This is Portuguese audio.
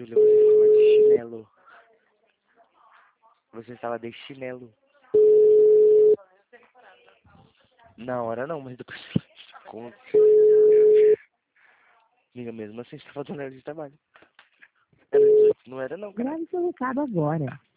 Júlia, você estava de chinelo. Você estava de chinelo. Na hora não, mas depois conta. Amiga, mesmo assim, você tá fazendo hora de trabalho. Era 18, não era não, cara. Grave seu recado agora.